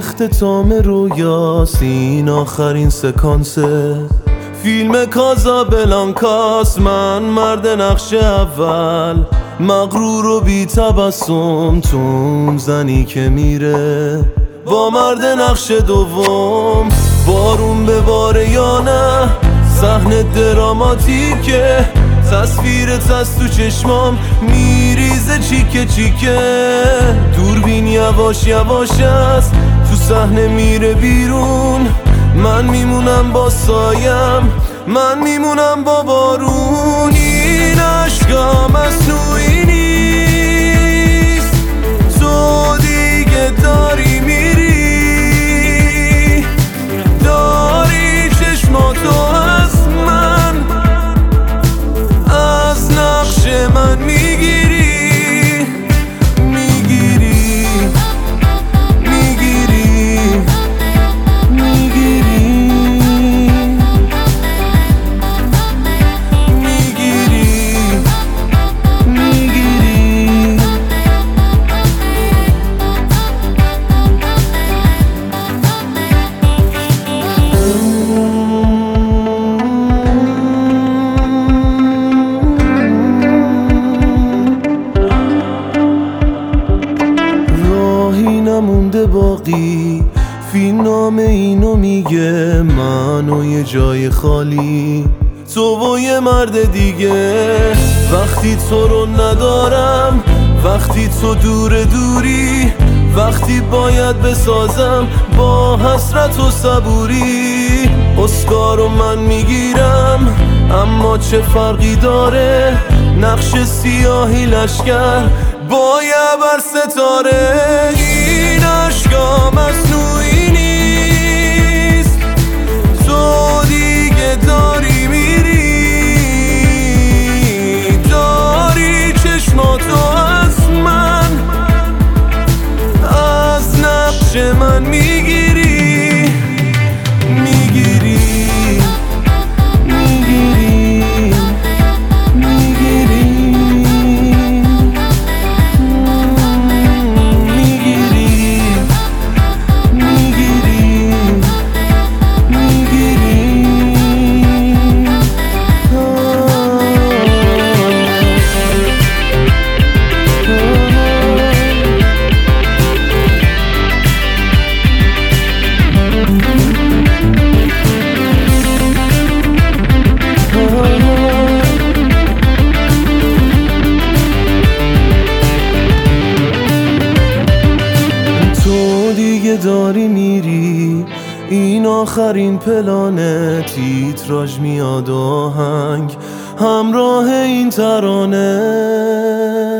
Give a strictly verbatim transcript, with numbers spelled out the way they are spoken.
اختتام رویاست، این آخرین سکانسه فیلم کازابلانکاست. من مرد نقش اول، مغرور و بی تبسم، تو اون زنی که میره با مرد نقش دوم. بارون به باره یا نه، صحنه دراماتیکه، تصویرت از تو چشمام میریزه چیکه چیکه. دوربین یواش یواش است، تو صحنه میره بیرون، من میمونم با سایم، من میمونم با بارون. این عشقا مصنوعی نیست، تو دیگه داری میری، داری چشماتو از من، از نقش من میگیری، میگیری، میگیری، میگیری، نمونده باقی، فیلم نامه اینو میگه، من و یه جای خالی، تو و یه مرد دیگه. وقتی تو رو ندارم، وقتی تو دور دوری، وقتی باید بسازم با حسرت و صبوری. اسکارو من میگیرم، اما چه فرقی داره، نقش سیاهی لشکر با یه بر ستاره. این عشقا مصنوعی نیست، تو دیگه داری میری، داری چشماتو از من، از نقش من میگیری، میگیری، میگیری، میگیری، داری میری. این آخرین پلانه، تیتراژ میاد آهنگ همراه این ترانه.